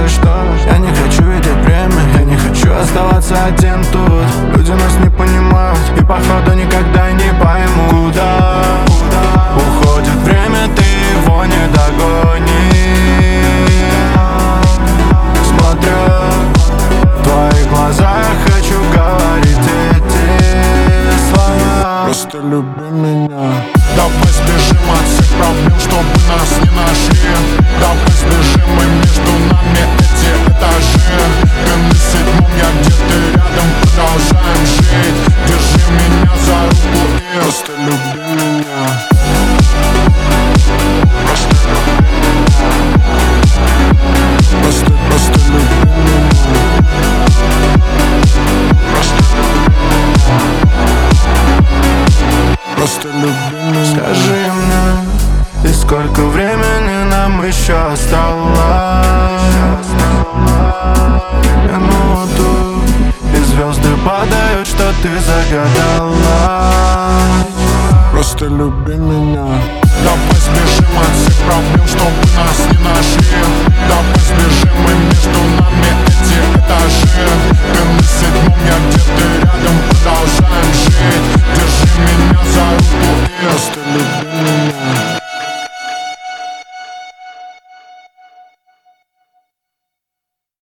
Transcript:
и что? Я не хочу видеть время, я не хочу оставаться один тут. Люди нас не понимают и походу никогда не поймут. Куда уходит время, ты его не догонишь. Смотрю в твоих глазах, хочу говорить эти слова. Просто люби меня. Давай сбежим от всех проблем, чтобы нас не нашли. Давай сбежим, и между нами эти этажи. Ты на седьмом, я где-то рядом, продолжаем жить. Держи меня за руку и просто люби меня. Просто люби меня. Просто люби меня. Просто люби меня. Скажи мне, и сколько времени нам еще осталось? Минуту, и звезды падают, что ты загадала. Просто люби меня.